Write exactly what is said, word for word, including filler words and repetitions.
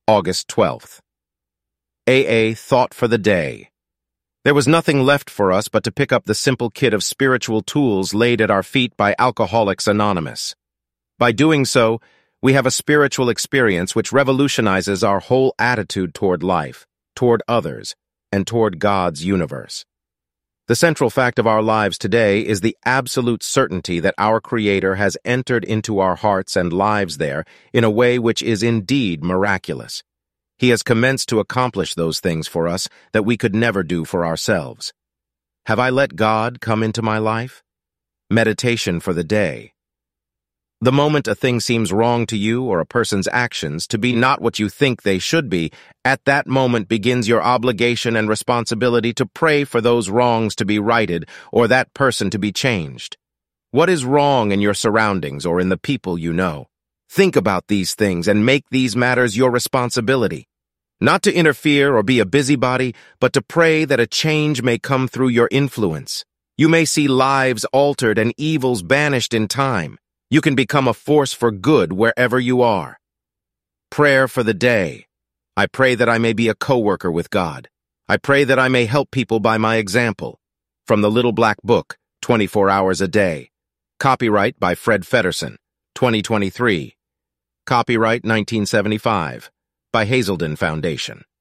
August twelfth. A A Thought for the Day. There was nothing left for us but to pick up the simple kit of spiritual tools laid at our feet by Alcoholics Anonymous. By doing so, we have a spiritual experience which revolutionizes our whole attitude toward life, toward others, and toward God's universe. The central fact of our lives today is the absolute certainty that our Creator has entered into our hearts and lives there in a way which is indeed miraculous. He has commenced to accomplish those things for us that we could never do for ourselves. Have I let God come into my life? Meditation for the day. The moment a thing seems wrong to you or a person's actions to be not what you think they should be, at that moment begins your obligation and responsibility to pray for those wrongs to be righted or that person to be changed. What is wrong in your surroundings or in the people you know? Think about these things and make these matters your responsibility. Not to interfere or be a busybody, but to pray that a change may come through your influence. You may see lives altered and evils banished in time. You can become a force for good wherever you are. Prayer for the day. I pray that I may be a co-worker with God. I pray that I may help people by my example. From the Little Black Book, twenty-four hours a day. Copyright by Fred Feddersen, twenty twenty-three. Copyright nineteen seventy-five, by Hazelden Foundation.